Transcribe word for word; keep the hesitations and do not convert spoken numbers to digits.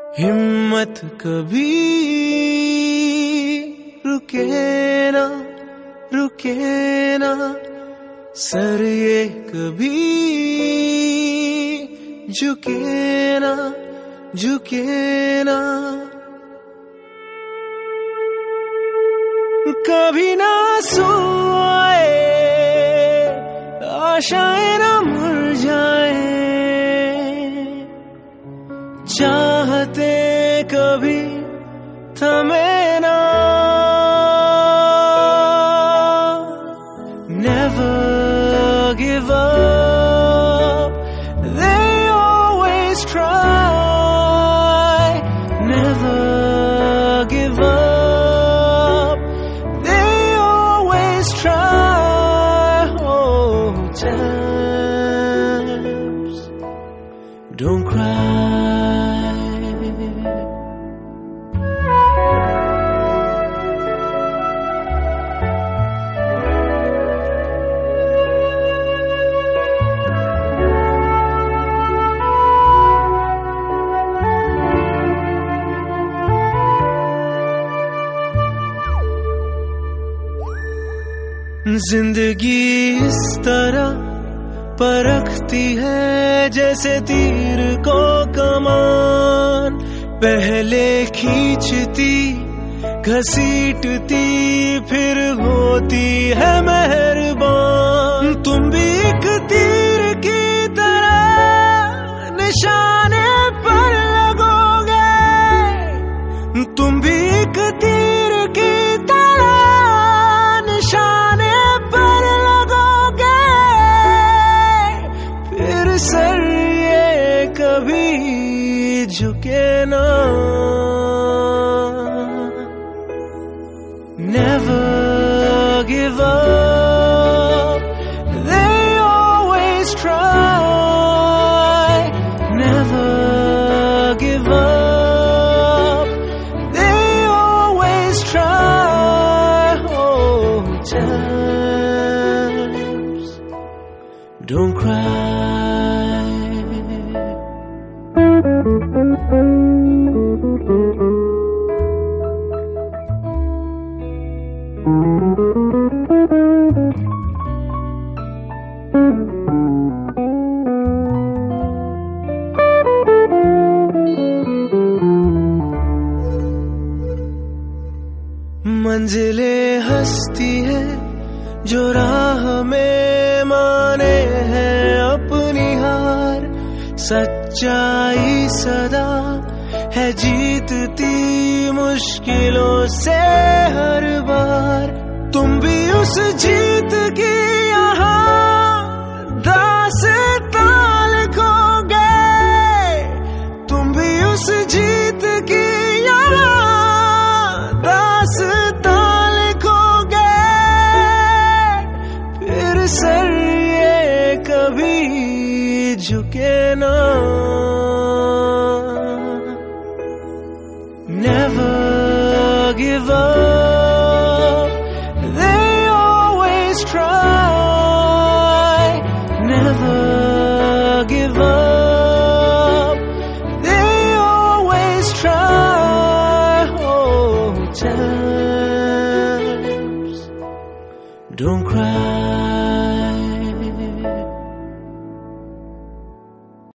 हिम्मत कभी रुके ना रुके ना, सर ये कभी झुके ना झुके ना, कभी ना सोए आशाएं ना मुरझाए, चाहते कभी थमे ना। Never give up, they always try. Never give up, they always try. Oh, champs, don't cry. जिंदगी इस तरह परखती है जैसे तीर को कमान, पहले खींचती घसीटती फिर होती है मेहरबान। तुम भी एक तीर की तरह निशाने पर लगोगे, तुम भी एक तीर की तरह निशाने सर ये कभी झुके ना। Never give up, they always try. Never give up, they always try. Oh, champs, don't cry. मंजिलें हंसती है जो राह में माने हैं अपनी हार, सच्चाई सदा है जीतती मुश्किलों से हर बार। तुम भी उस जीत की यहाँ दास्तां लिखोगे, तुम भी उस जीत की यहाँ दास्तां लिखोगे। फिर सर ये कभी झुके ना। Never give up, they always try. Never give up.